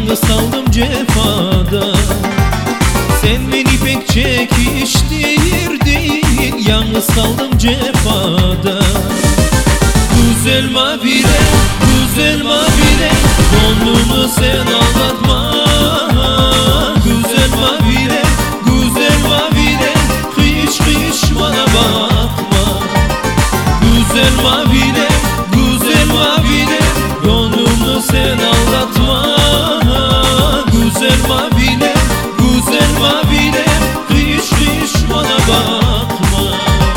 yalnız kaldım cefada. Sen beni pek çekiştirdin, yalnız kaldım cefada. Güzel mavile, güzel mavile, gönlümü sen ağlatma. Güzel mavile, güzel mavile, hiç bana bakma. Güzel mavile, güzel mavile, gönlümü sen ağlatma. Güzel mavile, güzel mavile, hiç bana bakma.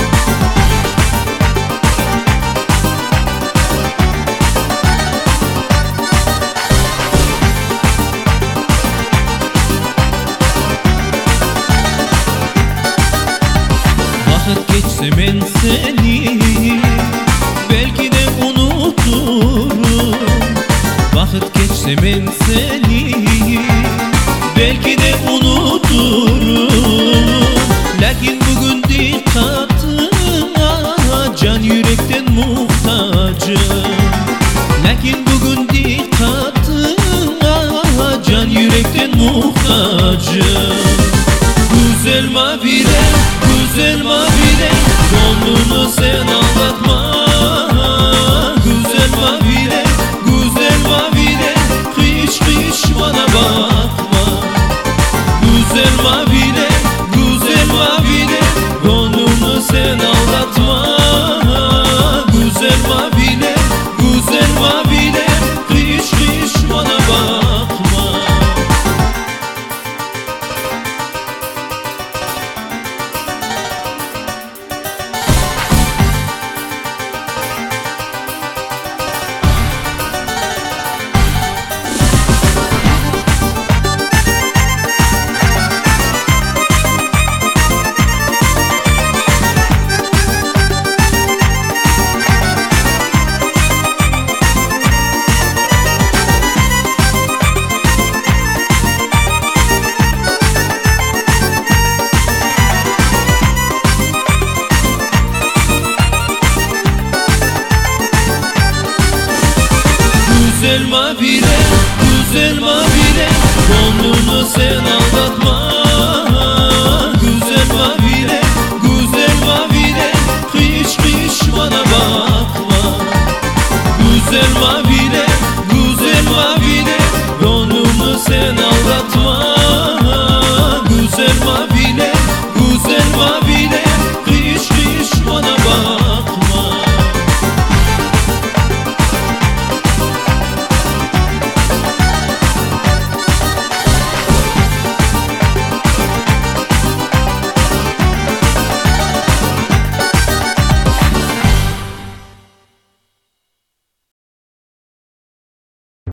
Vakit geçse ben seni belki de unuturum. Vakit geçse ben seni belki de unuturum. Lakin bugün dikkatına can yürekten muhtacım. Lakin bugün dikkatına can yürekten muhtacım. Güzel mavile, güzel mavile, gönlünü sen ağlatma. Güzel mavile, güzel mavile, hiç bana bakma. Güzel mavile, güzel mavile, gönlünü sen ağlatma. Güzel mavile, güzel mavile, hiç bana bakma. Güzel mavile, güzel mavile, gönlünü sen aldatma.